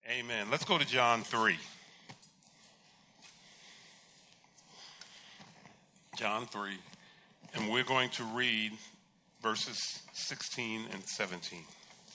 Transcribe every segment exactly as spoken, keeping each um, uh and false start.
Amen. Let's go to John three. John three. And we're going to read verses sixteen and seventeen.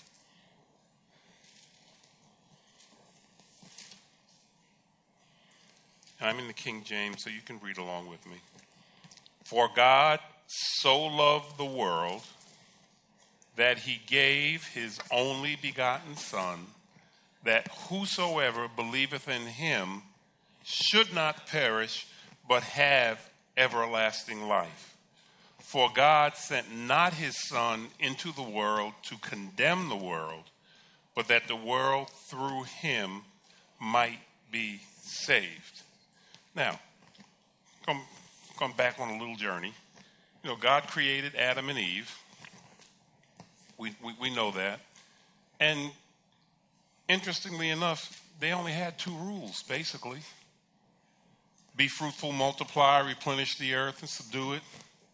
I'm in the King James, so you can read along with me. For God so loved the world that he gave his only begotten Son, that whosoever believeth in him should not perish, but have everlasting life. For God sent not his Son into the world to condemn the world, but that the world through him might be saved. Now, come, come back on a little journey. You know, God created Adam and Eve. We, we, we know that. And interestingly enough, they only had two rules, basically. Be fruitful, multiply, replenish the earth, and subdue it.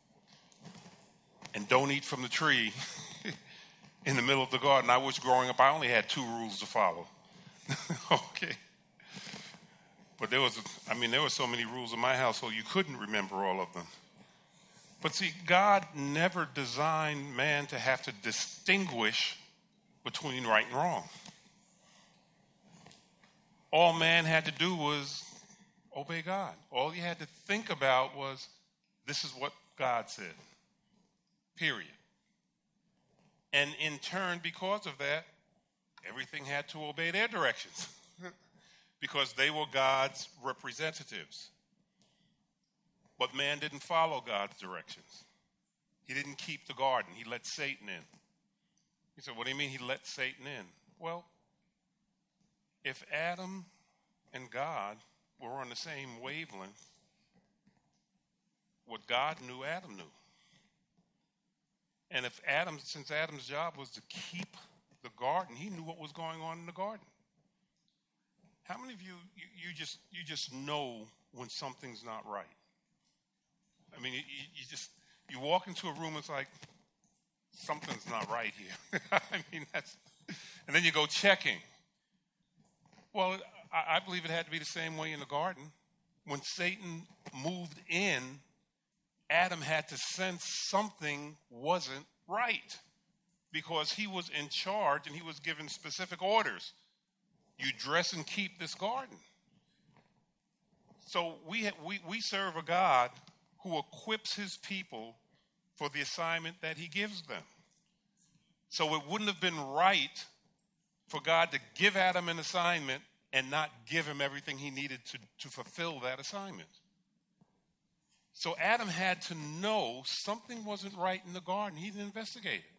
And don't eat from the tree in the middle of the garden. I wish growing up I only had two rules to follow. Okay. But there was, I mean, there were so many rules in my household, you couldn't remember all of them. But see, God never designed man to have to distinguish between right and wrong. All man had to do was obey God. All you had to think about was, this is what God said. Period. And in turn, because of that, everything had to obey their directions. Because they were God's representatives. But man didn't follow God's directions. He didn't keep the garden. He let Satan in. He said, what do you mean he let Satan in? Well, if Adam and God were on the same wavelength, what God knew, Adam knew. And if Adam, since Adam's job was to keep the garden, he knew what was going on in the garden. How many of you, you, you just you just know when something's not right? I mean, you, you just, you walk into a room, it's like, something's not right here. I mean, that's, and then you go checking. Well, I, I believe it had to be the same way in the garden. When Satan moved in, Adam had to sense something wasn't right because he was in charge and he was given specific orders. You dress and keep this garden. So we, ha- we we serve a God who equips his people for the assignment that he gives them. So it wouldn't have been right for God to give Adam an assignment and not give him everything he needed to, to fulfill that assignment. So Adam had to know something wasn't right in the garden. He didn't investigate it.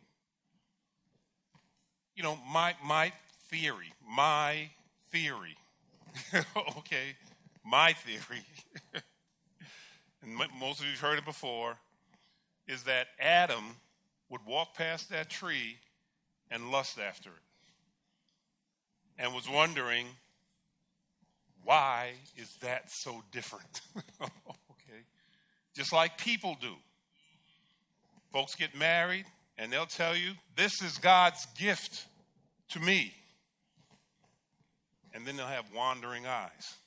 You know, my my theory, my theory, okay, my theory, and most of you have heard it before, is that Adam would walk past that tree and lust after it and was wondering, why is that so different? Okay, just like people do. Folks get married and they'll tell you, this is God's gift to me. And then they'll have wandering eyes.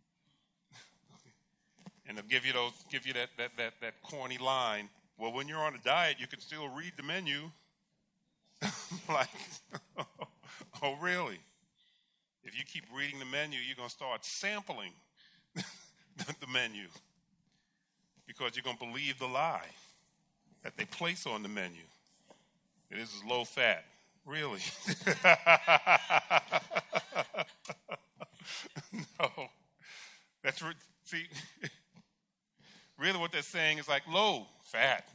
And they'll give you those, give you that, that that that corny line. Well, when you're on a diet, you can still read the menu. Like, oh, really? If you keep reading the menu, you're going to start sampling the menu. Because you're going to believe the lie that they place on the menu. It is low fat. Really? No. That's, re- see, really what they're saying is like low fat.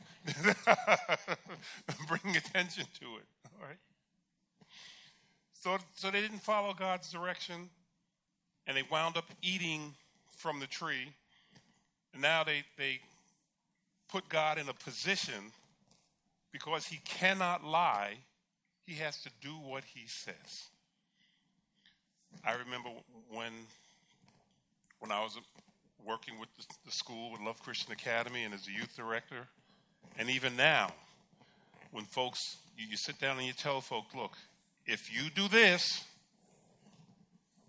Bring attention to it. All right? So, so they didn't follow God's direction, and they wound up eating from the tree. And now they, they put God in a position, because he cannot lie, he has to do what he says. I remember when when I was working with the, the school with Love Christian Academy and as a youth director, and even now, when folks, you, you sit down and you tell folk, look, if you do this,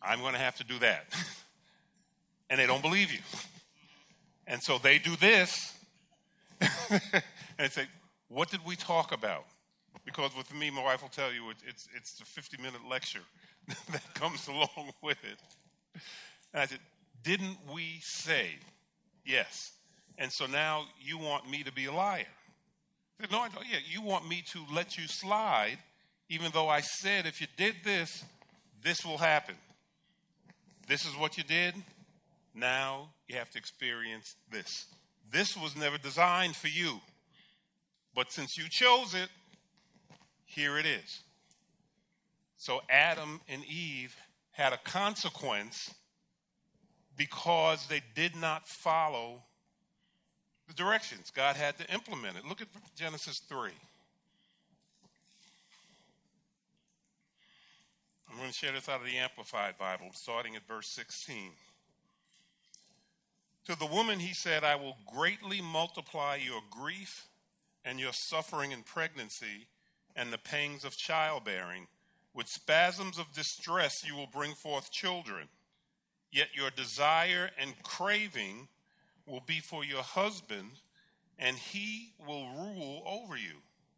I'm going to have to do that. And they don't believe you. And so they do this. And they say, what did we talk about? Because with me, my wife will tell you, it's it's a fifty-minute lecture that comes along with it. And I said, didn't we say? Yes. And so now you want me to be a liar. I said, no, I don't. Yeah, you want me to let you slide, even though I said if you did this, this will happen. This is what you did. Now you have to experience this. This was never designed for you. But since you chose it, here it is. So Adam and Eve had a consequence because they did not follow the directions. God had to implement it. Look at Genesis three. I'm going to share this out of the Amplified Bible, starting at verse sixteen. To the woman he said, I will greatly multiply your grief and your suffering in pregnancy and the pangs of childbearing. With spasms of distress you will bring forth children. Yet your desire and craving will be for your husband, and he will rule over you.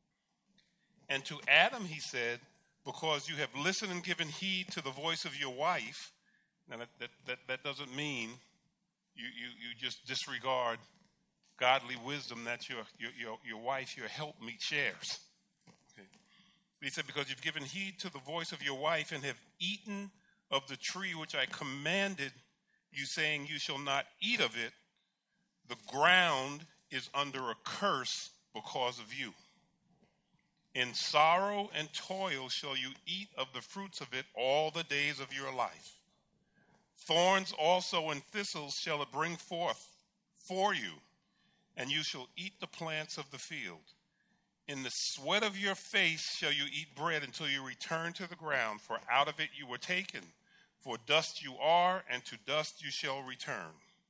And to Adam he said, because you have listened and given heed to the voice of your wife. Now that, that, that, that doesn't mean you, you, you just disregard godly wisdom that your, your, your, your wife, your helpmeet shares. Okay. He said, because you've given heed to the voice of your wife and have eaten of the tree which I commanded you, saying you shall not eat of it, the ground is under a curse because of you. In sorrow and toil shall you eat of the fruits of it all the days of your life. Thorns also and thistles shall it bring forth for you, and you shall eat the plants of the field. In the sweat of your face shall you eat bread until you return to the ground, for out of it you were taken. For dust you are, and to dust you shall return.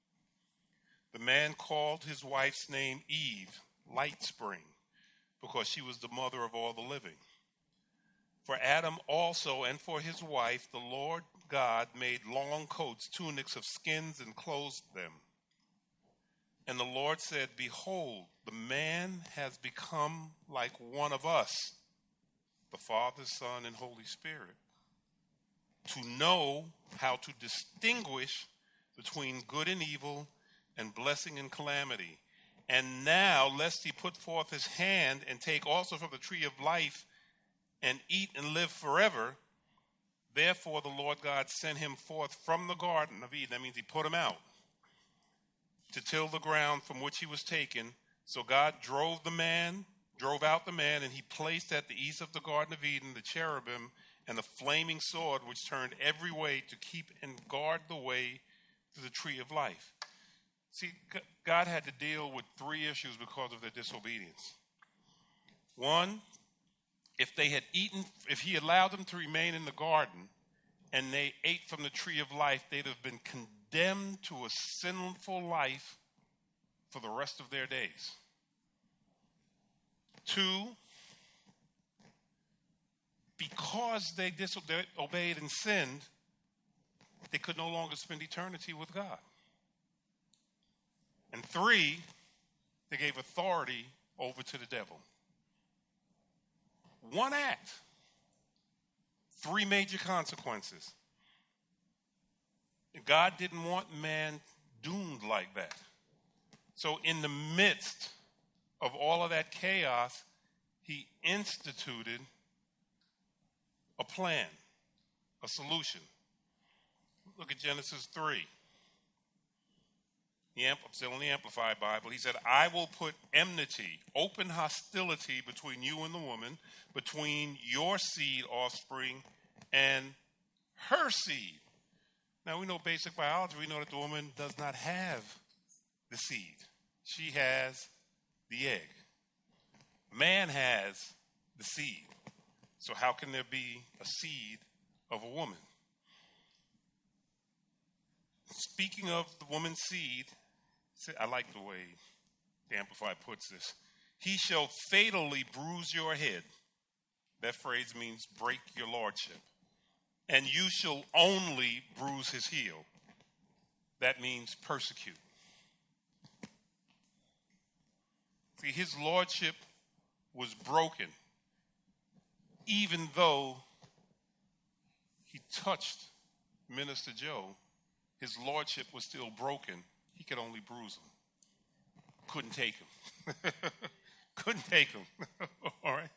The man called his wife's name Eve, Light Spring, because she was the mother of all the living. For Adam also and for his wife, the Lord God made long coats, tunics of skins, and clothed them. And the Lord said, behold, the man has become like one of us, the Father, Son, and Holy Spirit, to know how to distinguish between good and evil and blessing and calamity. And now, lest he put forth his hand and take also from the tree of life and eat and live forever, therefore the Lord God sent him forth from the Garden of Eden. That means he put him out to till the ground from which he was taken. So God drove the man, drove out the man, and he placed at the east of the Garden of Eden the cherubim and the flaming sword which turned every way to keep and guard the way to the tree of life. See, God had to deal with three issues because of their disobedience. One, if they had eaten, if he allowed them to remain in the garden and they ate from the tree of life, they'd have been condemned to a sinful life for the rest of their days. Two, because they disobeyed and sinned, they could no longer spend eternity with God. And three, they gave authority over to the devil. One act, three major consequences. God didn't want man doomed like that. So in the midst of all of that chaos, he instituted a plan, a solution. Look at Genesis three. The Ampl- still in the Amplified Bible, he said, I will put enmity, open hostility between you and the woman, between your seed, offspring, and her seed. Now, we know basic biology. We know that the woman does not have the seed. She has the egg. Man has the seed. So how can there be a seed of a woman? Speaking of the woman's seed, I like the way the Amplified puts this. He shall fatally bruise your head. That phrase means break your lordship. and you shall only bruise his heel. That means persecute. See, his lordship was broken, even though he touched Minister Joe. His lordship was still broken. He could only bruise him. Couldn't take him. Couldn't take him. All right?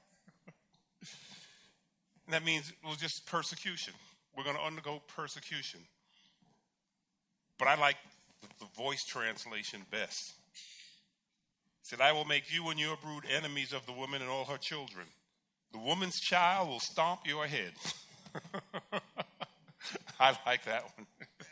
And that means it was just persecution. We're going to undergo persecution. But I like the voice translation best. It said, I will make you and your brood enemies of the woman and all her children. The woman's child will stomp your head. I like that one.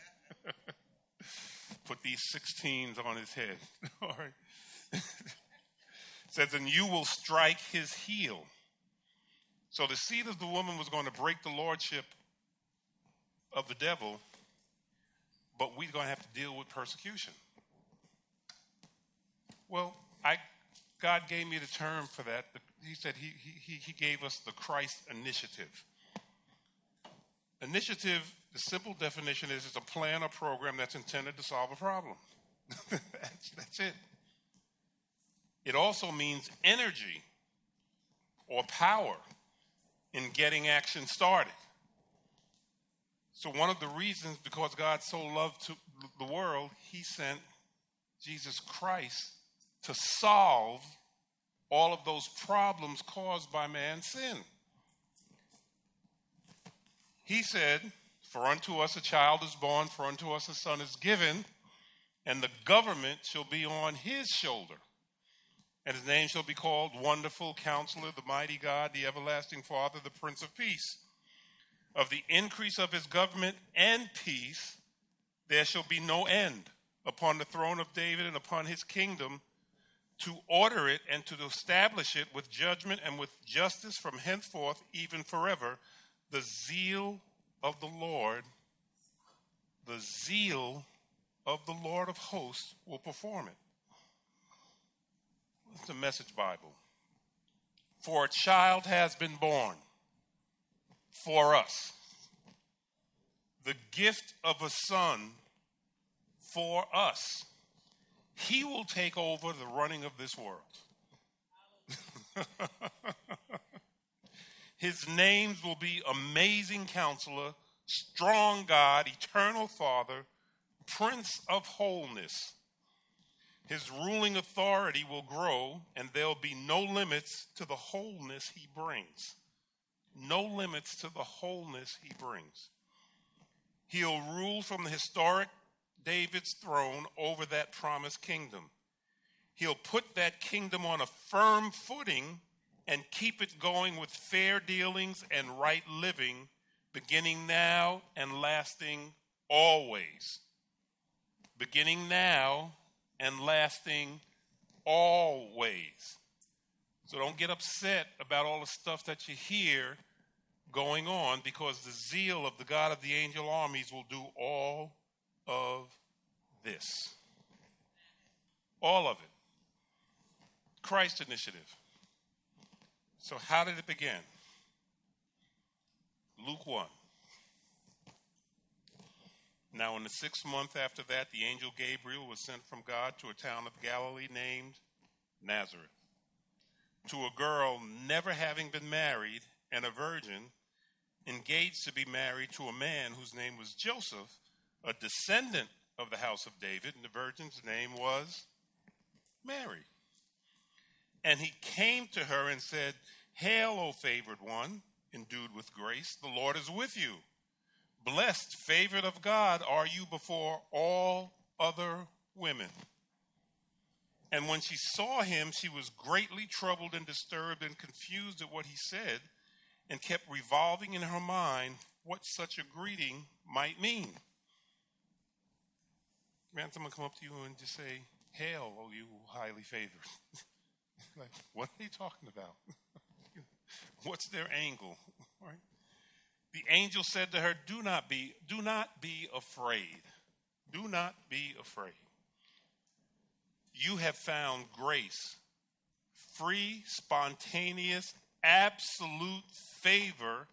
Put these sixteens on his head. All right. It says, and you will strike his heel. So the seed of the woman was going to break the lordship of the devil, but we're going to have to deal with persecution. Well, I God gave me the term for that. He said he he he gave us the Christ initiative. Initiative, the simple definition is it's a plan or program that's intended to solve a problem. that's, that's it. It also means energy or power in getting action started. So one of the reasons, because God so loved to the world, he sent Jesus Christ to solve all of those problems caused by man's sin. He said, for unto us a child is born, for unto us a son is given, and the government shall be on his shoulder. And his name shall be called Wonderful Counselor, the Mighty God, the Everlasting Father, the Prince of Peace. Of the increase of his government and peace, there shall be no end upon the throne of David and upon his kingdom, to order it and to establish it with judgment and with justice from henceforth, even forever. The zeal of the Lord, the zeal of the Lord of hosts will perform it. It's the Message Bible. For a child has been born for us, the gift of a son for us. He will take over the running of this world. His names will be Amazing Counselor, Strong God, Eternal Father, Prince of Wholeness. His ruling authority will grow, and there'll be no limits to the wholeness he brings. No limits to the wholeness he brings. He'll rule from the historic David's throne over that promised kingdom. He'll put that kingdom on a firm footing and keep it going with fair dealings and right living, beginning now and lasting always. Beginning now and lasting always. So don't get upset about all the stuff that you hear going on, because the zeal of the God of the angel armies will do all of this. All of it. Christ initiative. So how did it begin? Luke one. Now in the sixth month after that, the angel Gabriel was sent from God to a town of Galilee named Nazareth, to a girl never having been married and a virgin, engaged to be married to a man whose name was Joseph, a descendant of the house of David, and the virgin's name was Mary. And he came to her and said, Hail, O favored one, endued with grace, the Lord is with you. Blessed, favored of God, are you before all other women. And when she saw him, she was greatly troubled and disturbed and confused at what he said, and kept revolving in her mind what such a greeting might mean. Man, someone come up to you and just say, Hail, O you highly favored. Like, what are they talking about? What's their angle? All right. The angel said to her, Do not be, do not be afraid. Do not be afraid. You have found grace, free, spontaneous, absolute favor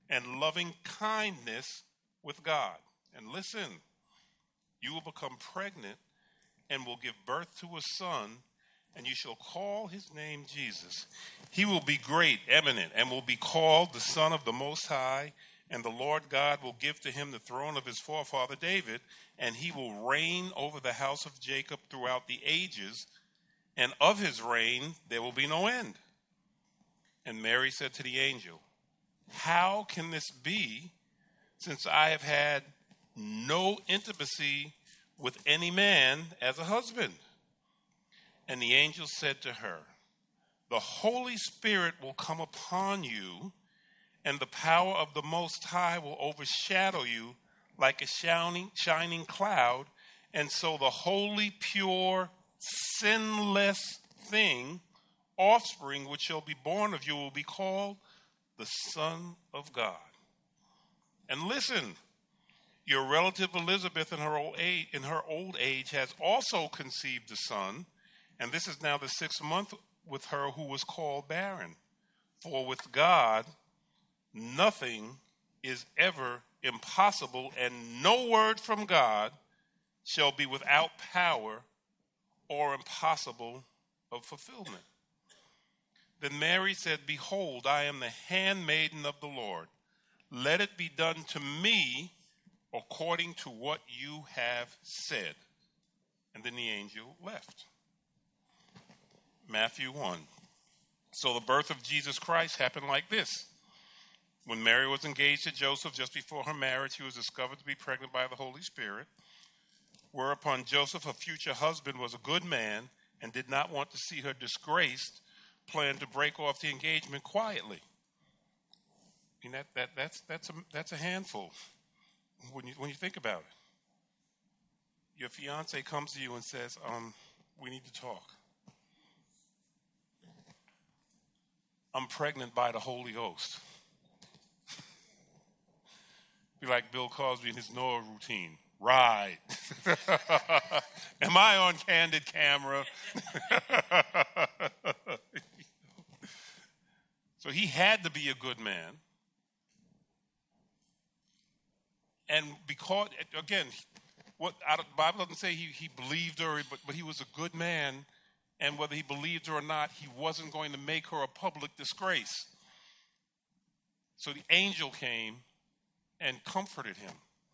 and loving kindness with God. And listen, you will become pregnant and will give birth to a son, and you shall call his name Jesus. He will be great, eminent, and will be called the Son of the Most High, and the Lord God will give to him the throne of his forefather David, and he will reign over the house of Jacob throughout the ages, and of his reign there will be no end. And Mary said to the angel, how can this be, since I have had no intimacy with any man as a husband? And the angel said to her, the Holy Spirit will come upon you, and the power of the Most High will overshadow you like a shining, shining cloud. And so the holy, pure, sinless thing, offspring which shall be born of you, will be called the Son of God. And listen, your relative Elizabeth in her old age, in her old age has also conceived a son, and this is now the sixth month with her who was called barren. For with God, nothing is ever impossible, and no word from God shall be without power or impossible of fulfillment. Then Mary said, behold, I am the handmaiden of the Lord. Let it be done to me according to what you have said. And then the angel left. Matthew one. So the birth of Jesus Christ happened like this. When Mary was engaged to Joseph just before her marriage, he was discovered to be pregnant by the Holy Spirit. Whereupon Joseph, her future husband, was a good man and did not want to see her disgraced, planned to break off the engagement quietly. I mean, that, that, that's, that's, a, that's a handful when you, when you think about it. Your fiance comes to you and says, um, we need to talk. I'm pregnant by the Holy Ghost. Be like Bill Cosby in his Noah routine. Right. Am I on candid camera? So he had to be a good man. And because, again, what the Bible doesn't say he, he believed her, but, but he was a good man. And whether he believed her or not, he wasn't going to make her a public disgrace. So the angel came and comforted him.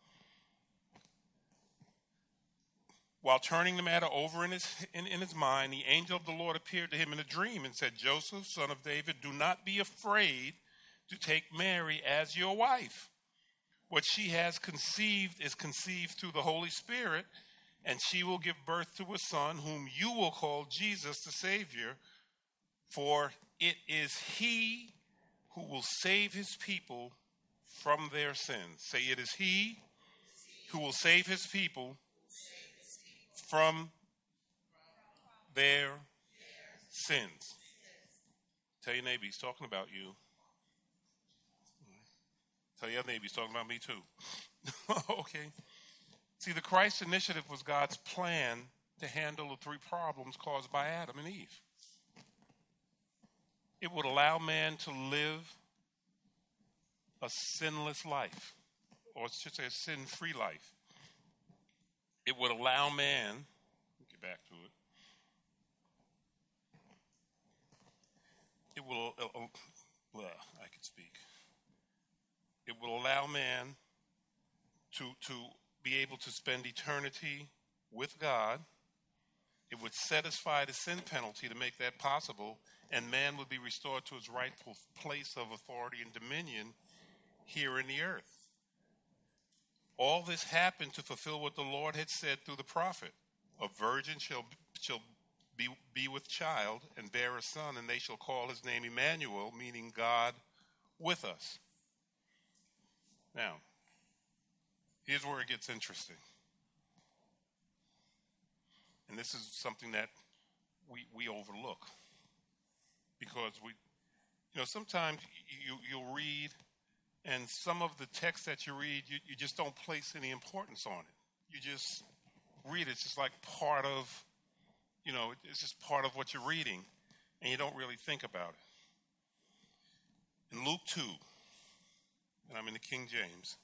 While turning the matter over in his, in, in his mind, the angel of the Lord appeared to him in a dream and said, Joseph, son of David, do not be afraid to take Mary as your wife. What she has conceived is conceived through the Holy Spirit, and she will give birth to a son whom you will call Jesus the Savior, for it is he who will save his people from their sins. Say, it is he who will save his people from their sins. Tell your neighbor, he's talking about you. Tell your other neighbor, he's talking about me too. Okay. See, the Christ initiative was God's plan to handle the three problems caused by Adam and Eve. It would allow man to live a sinless life, or I should say a sin-free life. It would allow man, let me get back to it. It will, uh, uh, blah, I can speak. It will allow man to to be able to spend eternity with God. It would satisfy the sin penalty to make that possible, and man would be restored to his rightful place of authority and dominion here in the earth. All this happened to fulfill what the Lord had said through the prophet. A virgin shall, shall be, be with child and bear a son, and they shall call his name Emmanuel, meaning God with us. Now, here's where it gets interesting. And this is something that we we overlook. Because we, you know, sometimes you, you'll read, and some of the text that you read, you, you just don't place any importance on it. You just read it. It's just like part of, you know, it's just part of what you're reading, and you don't really think about it. In Luke two, and I'm in the King James.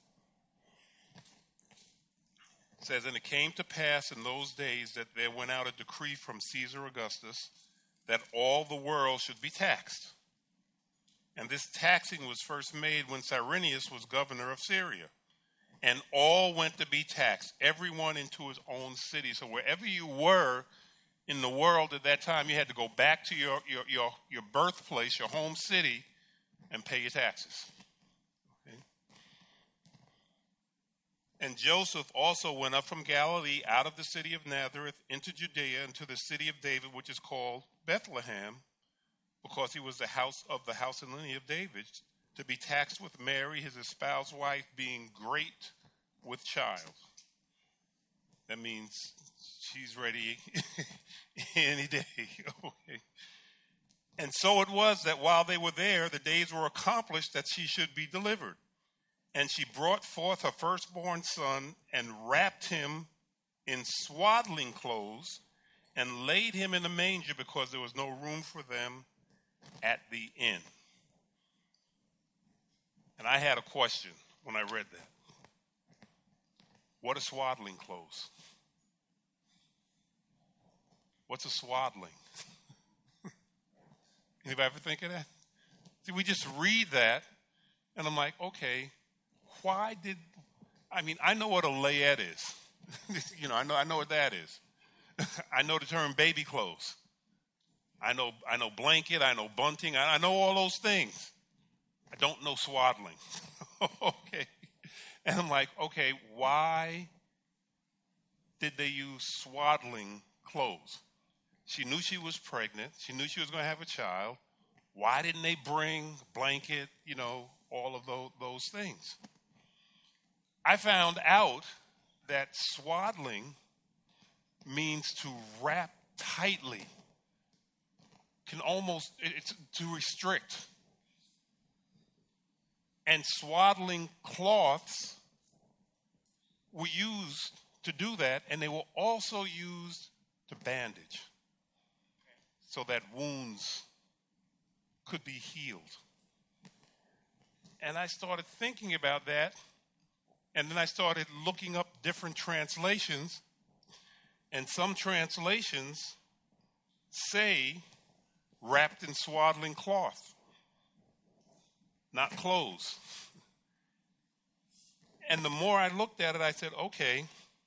It says, "And it came to pass in those days that there went out a decree from Caesar Augustus that all the world should be taxed. And this taxing was first made when Cyrenius was governor of Syria. And all went to be taxed, everyone into his own city." So wherever you were in the world at that time, you had to go back to your, your, your, your birthplace, your home city, and pay your taxes. Okay? "And Joseph also went up from Galilee out of the city of Nazareth into Judea, into the city of David, which is called Bethlehem, because he was the house of the house and lineage of David, to be taxed with Mary, his espoused wife, being great with child." That means she's ready any day. Okay. "And so it was that while they were there, the days were accomplished that she should be delivered. And she brought forth her firstborn son and wrapped him in swaddling clothes and laid him in a manger, because there was no room for them at the inn." And I had a question when I read that. What are swaddling clothes? What's a swaddling? Anybody ever think of that? See, we just read that, and I'm like, okay, why did, I mean, I know what a layette is. you know, I know I know what that is. I know the term baby clothes. I know I know blanket, I know bunting, I, I know all those things. I don't know swaddling. Okay. And I'm like, okay, why did they use swaddling clothes? She knew she was pregnant. She knew she was going to have a child. Why didn't they bring blanket, you know, all of those, those things? I found out that swaddling means to wrap tightly, can almost, it's to restrict. And swaddling cloths were used to do that, and they were also used to bandage so that wounds could be healed. And I started thinking about that, and then I started looking up different translations, and some translations say wrapped in swaddling cloth, not clothes. And the more I looked at it, I said, okay,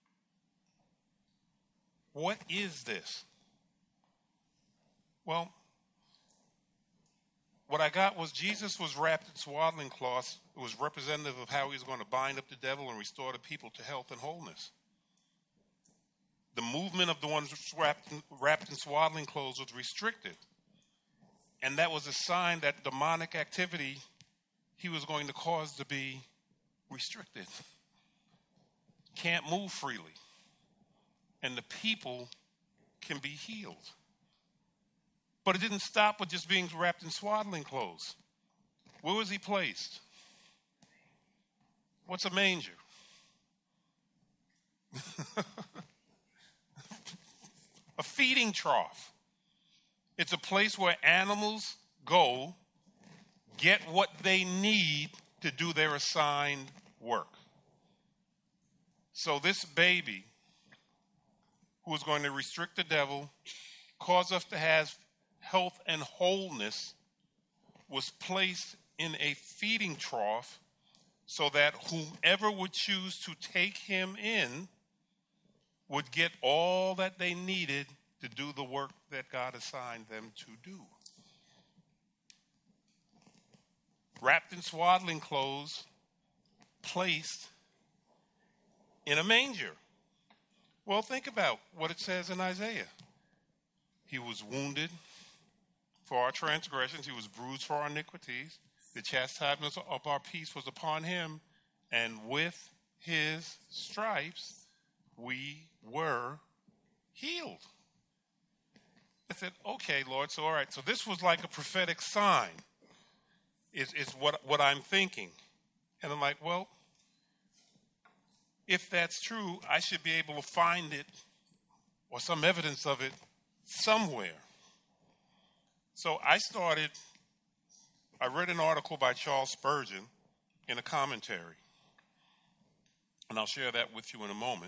what is this? Well, what I got was Jesus was wrapped in swaddling cloths. It was representative of how he was going to bind up the devil and restore the people to health and wholeness. The movement of the ones wrapped in, wrapped in swaddling clothes was restricted. And that was a sign that demonic activity he was going to cause to be restricted. Can't move freely. And the people can be healed. But it didn't stop with just being wrapped in swaddling clothes. Where was he placed? What's a manger? A feeding trough. It's a place where animals go, get what they need to do their assigned work. So this baby, who was going to restrict the devil, cause us to have health and wholeness, was placed in a feeding trough so that whomever would choose to take him in would get all that they needed to do the work that God assigned them to do. Wrapped in swaddling clothes, placed in a manger. Well, think about what it says in Isaiah. He was wounded for our transgressions. He was bruised for our iniquities. The chastisement of our peace was upon him. And with his stripes, we were healed. I said, okay, Lord, so all right. So this was like a prophetic sign, is, is what, what I'm thinking. And I'm like, well, if that's true, I should be able to find it or some evidence of it somewhere. So I started, I read an article by Charles Spurgeon in a commentary, and I'll share that with you in a moment.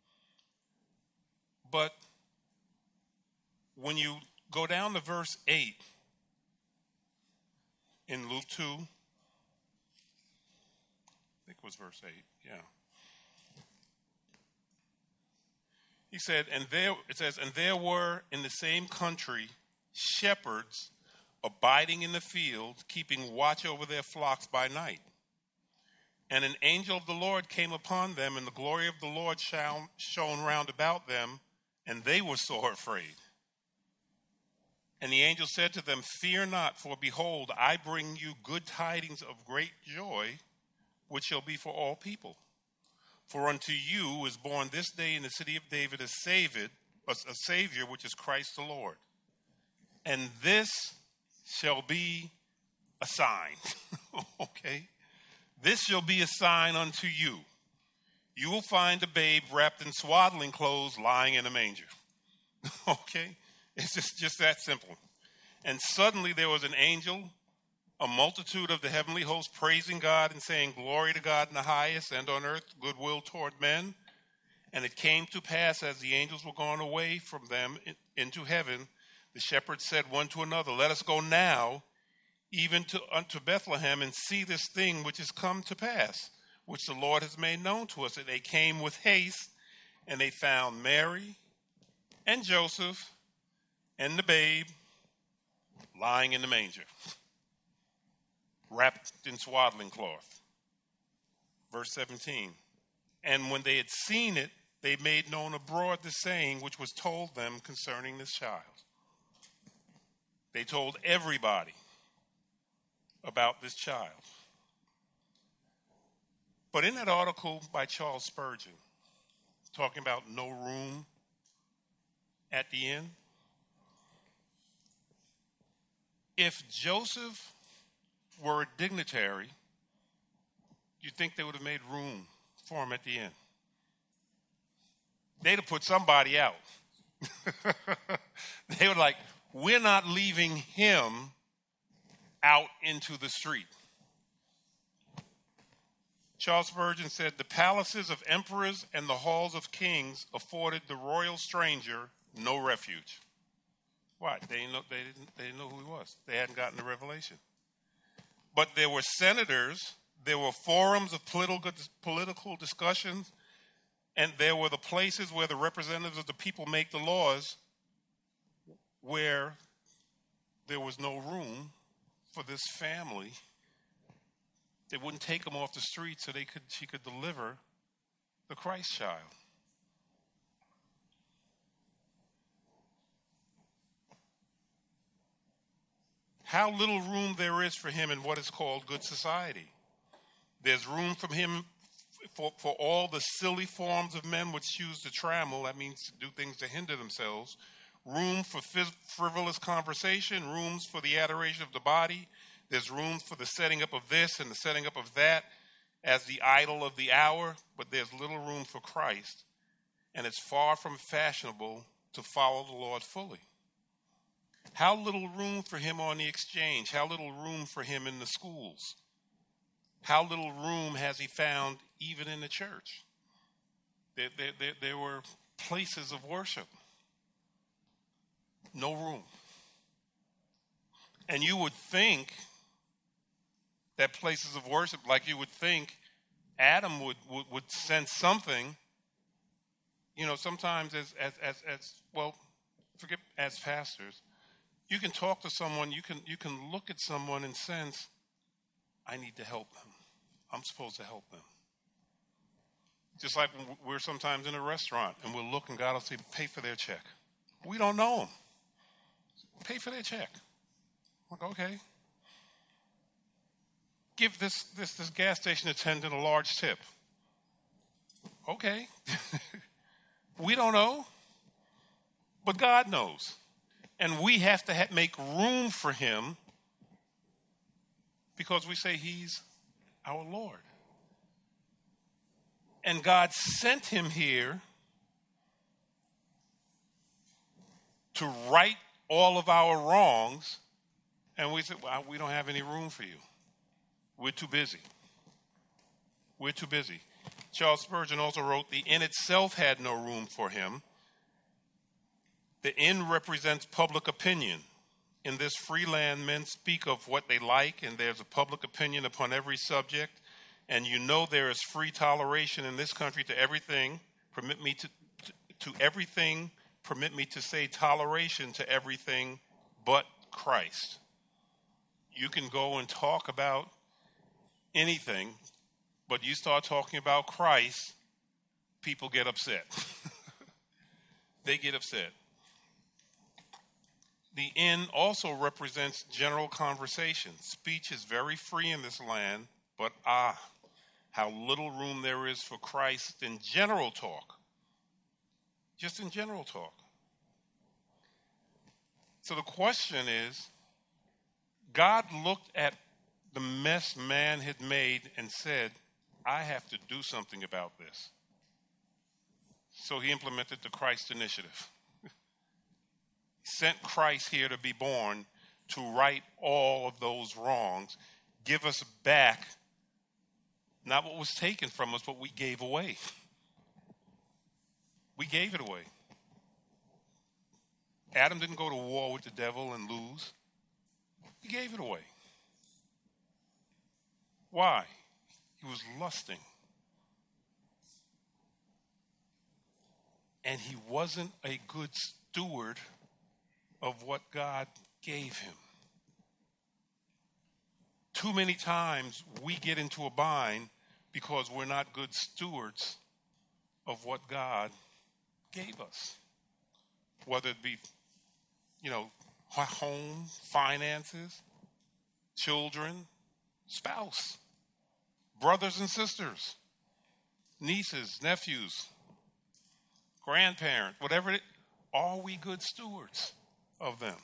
But when you go down to verse eight in Luke two, I think it was verse eight, yeah. He said, and there, it says, and there were in the same country shepherds abiding in the field, keeping watch over their flocks by night. And an angel of the Lord came upon them, and the glory of the Lord shone, shone round about them, and they were sore afraid. And the angel said to them, fear not, for behold, I bring you good tidings of great joy, which shall be for all people. For unto you is born this day in the city of David a Savior, a, a Savior, which is Christ the Lord. And this shall be a sign. Okay? This shall be a sign unto you. You will find a babe wrapped in swaddling clothes lying in a manger. Okay? It's just, just that simple. And suddenly there was an angel, a multitude of the heavenly host praising God and saying, glory to God in the highest, and on earth goodwill toward men. And it came to pass, as the angels were gone away from them in, into heaven, the shepherds said one to another, let us go now even to unto Bethlehem, and see this thing which is come to pass, which the Lord has made known to us. And they came with haste, and they found Mary and Joseph and the babe lying in the manger, wrapped in swaddling cloth. Verse seventeen, and when they had seen it, they made known abroad the saying which was told them concerning this child. They told everybody about this child. But in that article by Charles Spurgeon, talking about no room at the inn, if Joseph were a dignitary, you'd think they would have made room for him at the inn. They'd have put somebody out. They were like, we're not leaving him out into the street. Charles Spurgeon said, the palaces of emperors and the halls of kings afforded the royal stranger no refuge. Why? They didn't know, they didn't, they didn't know who he was. They hadn't gotten the revelation. But there were senators, there were forums of political, political discussions, and there were the places where the representatives of the people make the laws, where there was no room for this family. They wouldn't take them off the street so they could she could deliver the Christ child. How little room there is for him in what is called good society. There's room for him for, for all the silly forms of men which choose to trammel, that means to do things to hinder themselves. Room for frivolous conversation, rooms for the adoration of the body. There's room for the setting up of this and the setting up of that as the idol of the hour, but there's little room for Christ. And it's far from fashionable to follow the Lord fully. How little room for him on the exchange? How little room for him in the schools? How little room has he found even in the church? There, there, there, there were places of worship. No room. And you would think that places of worship, like you would think Adam would, would, would sense something. You know, sometimes as, as, as, as, well, forget as pastors, you can talk to someone, you can, you can look at someone and sense, I need to help them. I'm supposed to help them. Just like when we're sometimes in a restaurant and we'll look and God will say, pay for their check. We don't know them. Pay for their check. I'm like, okay. Give this, this, this gas station attendant a large tip. Okay. We don't know, but God knows. And we have to ha- make room for him because we say he's our Lord. And God sent him here to right all of our wrongs, and we said, well, we don't have any room for you. We're too busy. We're too busy. Charles Spurgeon also wrote, the inn itself had no room for him. The inn represents public opinion. In this free land, men speak of what they like, and there's a public opinion upon every subject. And you know there is free toleration in this country to everything. Permit me to, to, to everything, permit me to say toleration to everything but Christ. You can go and talk about anything, but you start talking about Christ, people get upset. They get upset. The inn also represents general conversation. Speech is very free in this land, but ah, how little room there is for Christ in general talk. Just in general talk. So the question is, God looked at the mess man had made and said, I have to do something about this. So he implemented the Christ Initiative. Sent Christ here to be born to right all of those wrongs, give us back not what was taken from us, but we gave away. We gave it away. Adam didn't go to war with the devil and lose. He gave it away. Why? He was lusting. And he wasn't a good steward of what God gave him. Too many times we get into a bind because we're not good stewards of what God gave us. Whether it be, you know, home, finances, children, spouse, brothers and sisters, nieces, nephews, grandparents, whatever it is, are we good stewards of them?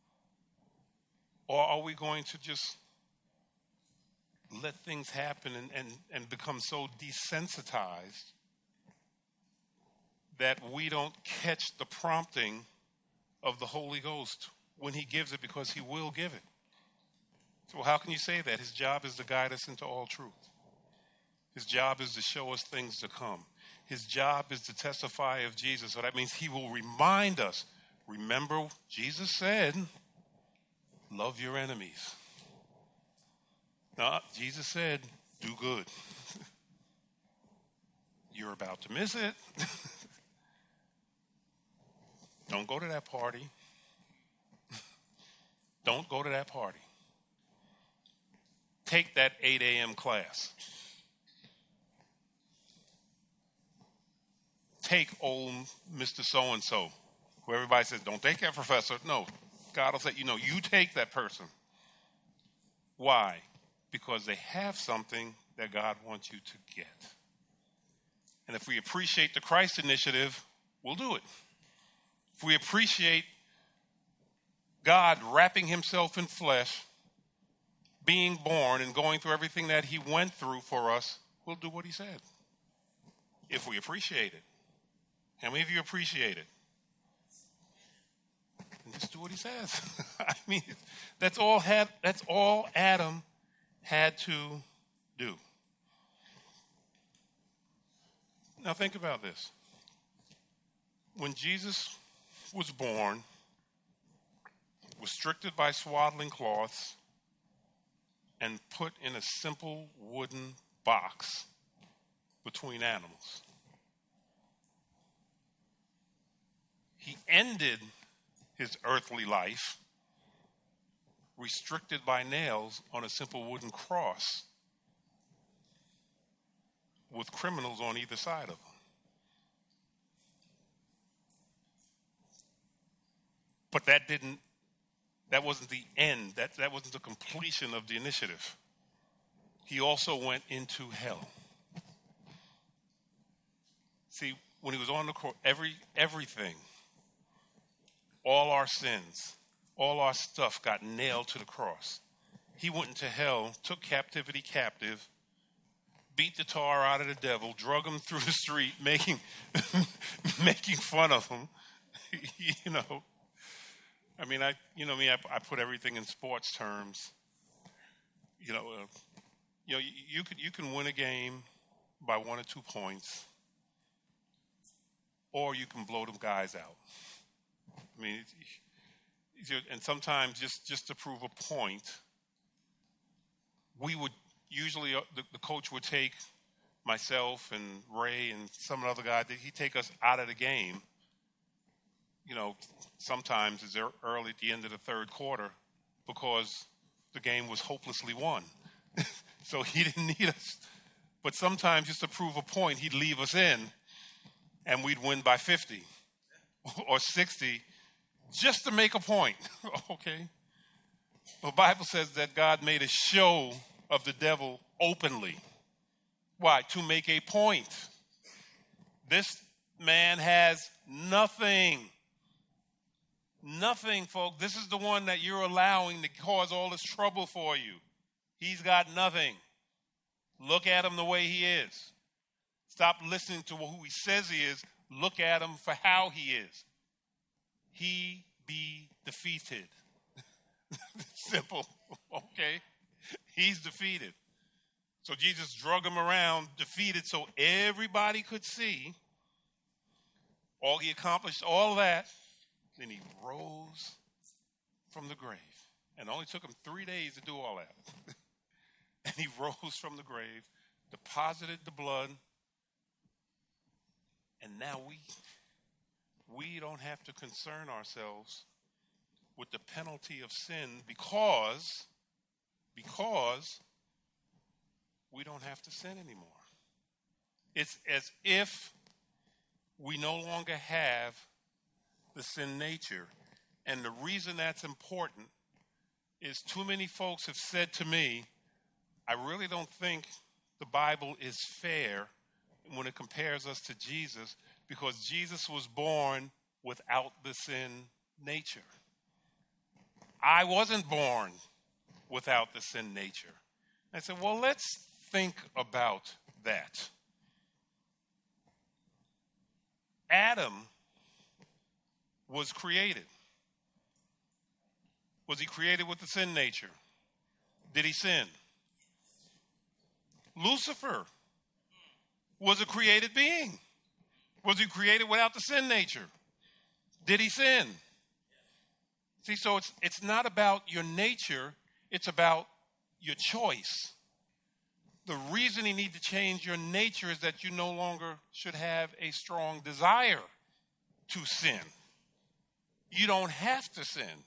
Or are we going to just let things happen and, and, and become so desensitized that we don't catch the prompting of the Holy Ghost when he gives it, because he will give it? So how can you say that? His job is to guide us into all truth. His job is to show us things to come. His job is to testify of Jesus. So that means he will remind us. Remember, Jesus said, love your enemies. No, Jesus said, do good. You're about to miss it. Don't go to that party. Don't go to that party. Take that eight a.m. class. Take old Mister So-and-so, who everybody says, don't take that professor. No, God will say, you know, you take that person. Why? Because they have something that God wants you to get. And if we appreciate the Christ Initiative, we'll do it. If we appreciate God wrapping himself in flesh, being born and going through everything that he went through for us, we'll do what he said. If we appreciate it. How many of you appreciate it? And just do what he says. I mean, that's all had, that's all Adam had to do. Now think about this. When Jesus was born, restricted by swaddling cloths, and put in a simple wooden box between animals, he ended his earthly life restricted by nails on a simple wooden cross with criminals on either side of him. But that didn't, that wasn't the end. That, that wasn't the completion of the initiative. He also went into hell. See, when he was on the cross, every, everything, all our sins, all our stuff got nailed to the cross. He went into hell, took captivity captive, beat the tar out of the devil, drug him through the street, making making fun of him. You know, I mean, I you know me, I, I put everything in sports terms. You know, uh, you know, you, you could you can win a game, by one or two points, or you can blow them guys out. I mean, and sometimes just, just to prove a point, we would usually, uh, the, the coach would take myself and Ray and some other guy, he'd take us out of the game. You know, sometimes it's early at the end of the third quarter because the game was hopelessly won. So he didn't need us. But sometimes just to prove a point, he'd leave us in and we'd win by fifty or sixty just to make a point. Okay? The Bible says that God made a show of the devil openly. Why? To make a point. This man has nothing. Nothing, folks. This is the one that you're allowing to cause all this trouble for you. He's got nothing. Look at him the way he is. Stop listening to who he says he is. Look at him for how he is. He be defeated. Simple. Okay? He's defeated. So Jesus drug him around, defeated, so everybody could see all he accomplished, all that. Then he rose from the grave. And it only took him three days to do all that. And he rose from the grave, deposited the blood, and now we, we don't have to concern ourselves with the penalty of sin because, because we don't have to sin anymore. It's as if we no longer have the sin nature. And the reason that's important is too many folks have said to me, I really don't think the Bible is fair when it compares us to Jesus because Jesus was born without the sin nature. I wasn't born without the sin nature. I said, well, let's think about that. Adam was created. Was he created with the sin nature? Did he sin? Lucifer was a created being. Was he created without the sin nature? Did he sin? See, so it's it's not about your nature, it's about your choice. The reason you need to change your nature is that you no longer should have a strong desire to sin. You don't have to sin.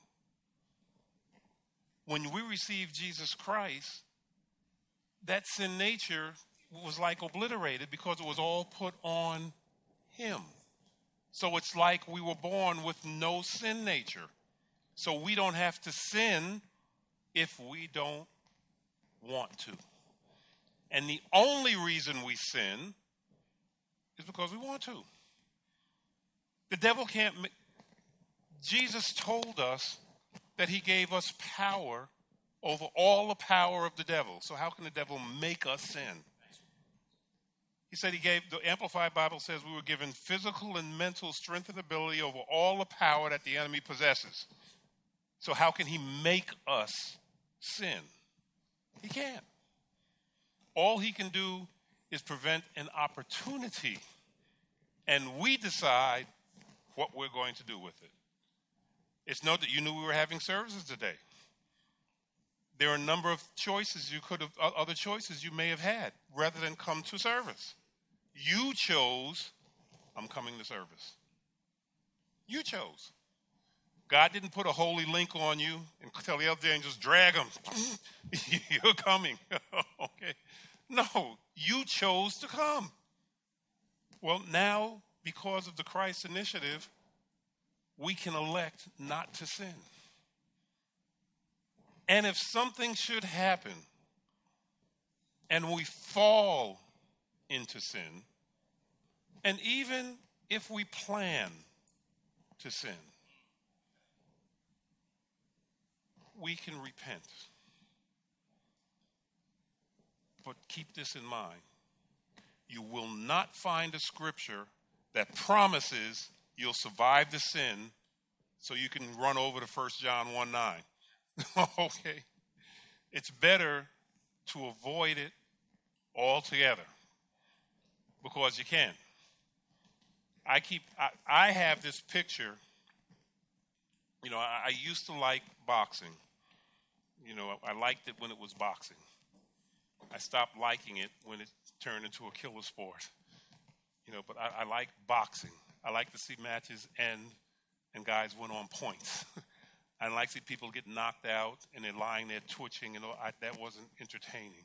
When we receive Jesus Christ, that sin nature was like obliterated because it was all put on him. So it's like we were born with no sin nature. So we don't have to sin if we don't want to. And the only reason we sin is because we want to. The devil can't. Ma- Jesus told us that he gave us power over all the power of the devil. So how can the devil make us sin? He said he gave, the Amplified Bible says we were given physical and mental strength and ability over all the power that the enemy possesses. So how can he make us sin? He can't. All he can do is prevent an opportunity. And we decide what we're going to do with it. It's note that you knew we were having services today. There are a number of choices you could have, other choices you may have had rather than come to service. You chose, I'm coming to service. You chose. God didn't put a holy link on you and tell the other angels, drag them. You're coming. Okay. No, you chose to come. Well, now, because of the Christ initiative, we can elect not to sin. And if something should happen and we fall into sin, and even if we plan to sin, we can repent. But keep this in mind. You will not find a scripture that promises you'll survive the sin so you can run over to First John one nine. Okay? It's better to avoid it altogether. because you can. I keep, I, I have this picture. You know, I, I used to like boxing. You know, I, I liked it when it was boxing. I stopped liking it when it turned into a killer sport. You know, but I, I like boxing. I like to see matches end and guys win on points. I like to see people get knocked out and they're lying there twitching, and I, that wasn't entertaining.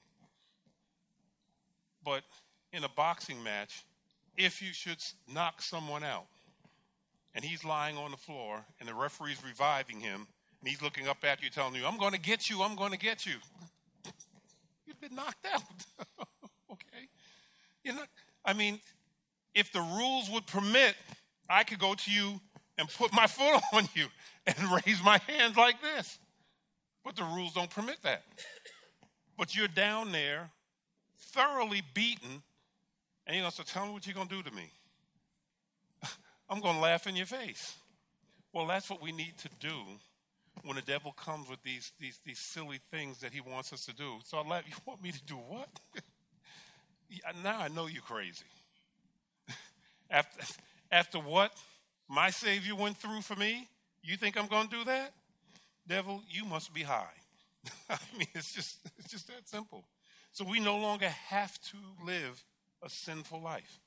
But in a boxing match, if you should knock someone out and he's lying on the floor and the referee's reviving him and he's looking up at you telling you, I'm going to get you, I'm going to get you. You've been knocked out. Okay? You know, I mean, if the rules would permit, I could go to you and put my foot on you and raise my hands like this. But the rules don't permit that. But you're down there, thoroughly beaten, and you're going to say, tell me what you're going to do to me. I'm going to laugh in your face. Well, that's what we need to do when the devil comes with these these these silly things that he wants us to do. So I laugh, you want me to do what? Now I know you're crazy. After, after what my Savior went through for me, you think I'm going to do that? Devil, you must be high. I mean, it's just it's just that simple. So we no longer have to live a sinful life.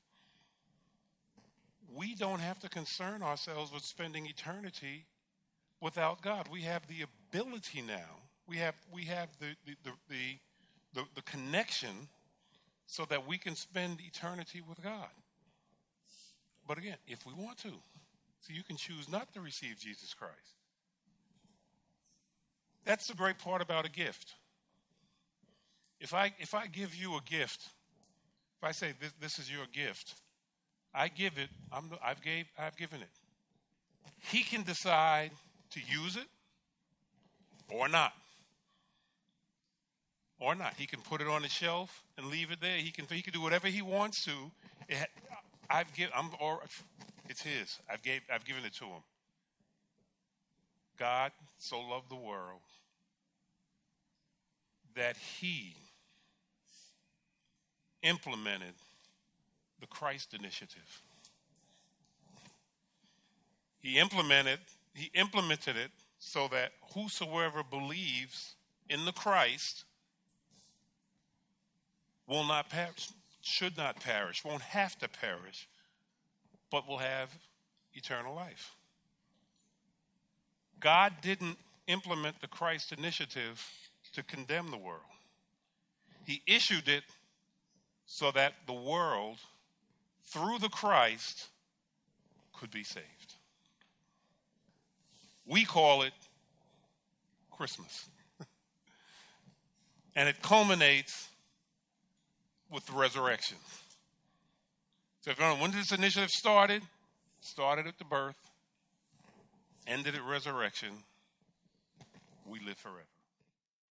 We don't have to concern ourselves with spending eternity without God. We have the ability now. We have we have the the the, the, the, the connection so that we can spend eternity with God. But again, if we want to, so you can choose not to receive Jesus Christ. That's the great part about a gift. If I if I give you a gift, if I say this, this is your gift, I give it. I'm, I've gave. I've given it. He can decide to use it or not, or not. He can put it on the shelf and leave it there. He can. He can do whatever he wants to. It, I've given. I'm. Or it's his. I've gave. I've given it to him. God so loved the world that he implemented the Christ initiative. He implemented, he implemented it so that whosoever believes in the Christ will not perish, should not perish, won't have to perish, but will have eternal life. God didn't implement the Christ initiative to condemn the world. He issued it so that the world, through the Christ, could be saved. We call it Christmas. And it culminates with the resurrection. So if you don't know when this initiative started, started at the birth, ended at resurrection, we live forever.